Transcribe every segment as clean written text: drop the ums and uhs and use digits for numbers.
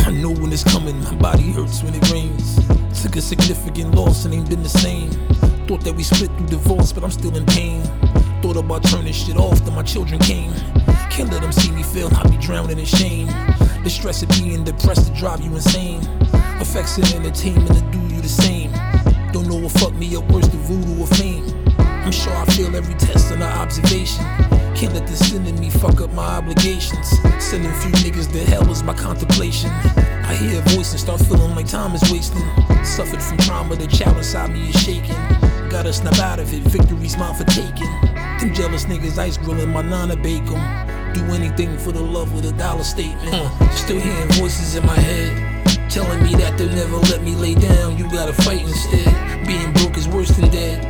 I know when it's coming, my body hurts when it rains. Took a significant loss and ain't been the same. Thought that we split through divorce, but I'm still in pain. Thought about turning shit off, then my children came. Can't let them see me fail, I'll be drowning in shame. The stress of being depressed to drive you insane. Effects in entertainment to do you the same. Don't know what fucked me up worse, the voodoo or fame. I'm sure I fail every test and observation. Can't let the sin in me fuck up my obligations. Sending a few niggas to hell is my contemplation. I hear a voice and start feeling like time is wasting. Suffered from trauma, the child inside me is shaking. Gotta snap out of it, victory's mine for taking. Them jealous niggas ice grilling my nana bake 'em. Do anything for the love of the dollar statement. Still hearing voices in my head, telling me that they'll never let me lay down. You gotta fight instead. Being broke is worse than dead.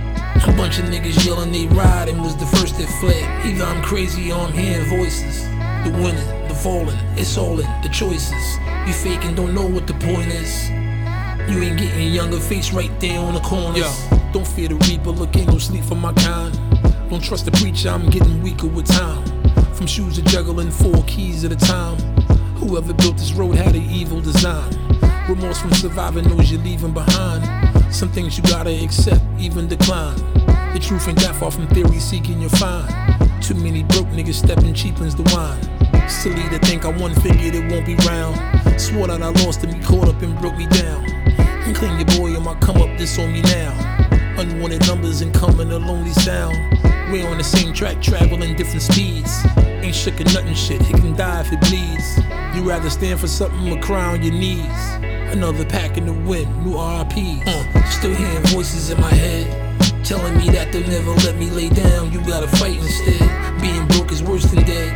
A bunch of niggas yelling they ride and was the first that fled. Either I'm crazy or I'm hearing voices. The winning, the falling, it's all in the choices. You faking, don't know what the point is. You ain't getting younger, face right there on the corners. Don't fear the reaper, look, ain't no sleep for my kind. Don't trust the preacher, I'm getting weaker with time. From shoes to juggling 4 keys at a time. Whoever built this road had an evil design. Remorse from surviving knows you're leaving behind. Some things you gotta accept, even decline. The truth ain't that far from theory, seeking you'll find. Too many broke niggas stepping cheapens the wine. Silly to think I won, figured it won't be round. Swore that I lost and me caught up and broke me down. And clean your boy on my come up, this on me now. Unwanted numbers and coming a lonely sound. We're on the same track, traveling different speeds. Ain't shook or nothing shit, it can die if it bleeds. You rather stand for something or cry on your knees. Another pack in the wind, new RIPs. Still hearing voices in my head, telling me that they'll never let me lay down. You gotta fight instead. Being broke is worse than dead.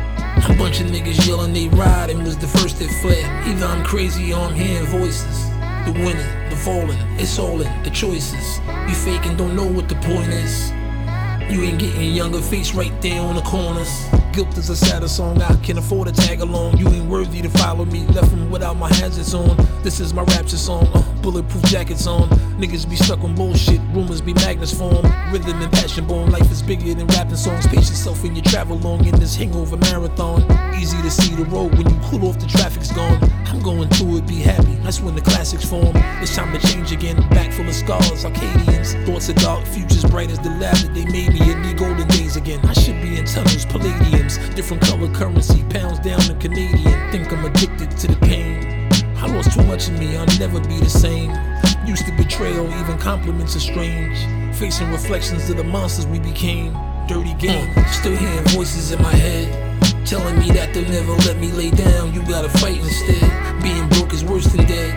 A bunch of niggas yelling they ride and was the first that fled. Either I'm crazy or I'm hearing voices. The winning, the falling, it's all in the choices. You faking, don't know what the point is. You ain't getting younger, face right there on the corners. Guilt is a sadder song, I can afford to tag along. You ain't worthy to follow me, left from without my hazards on. This is my rapture song, bulletproof jackets on. Niggas be stuck on bullshit, rumors be magnets form. Rhythm and passion born, life is bigger than rapping songs. Pace yourself in your travel long in this hangover marathon. Easy to see the road when you cool off, the traffic's gone. I'm going through it, be happy, that's when the classics form. It's time to change again, back full of scars, Arcadians. Thoughts are dark, futures bright as the lab that they made me in the golden days again. I should be in tunnels, palladiums, different color currency, pounds down to Canadian. Think I'm addicted to the pain. I lost too much in me, I'll never be the same. Used to betrayal, even compliments are strange. Facing reflections of the monsters we became. Dirty game, still hearing voices in my head, telling me that they'll never let me lay down. You gotta fight instead. Being broke is worse than dead.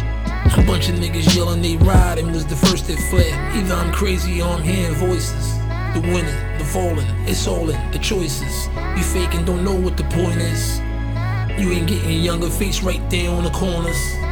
A bunch of niggas yelling they ride and was the first that fled. Either I'm crazy or I'm hearing voices. The winning, the falling, it's all in the choices. You faking, don't know what the point is. You ain't getting younger, face right there on the corners.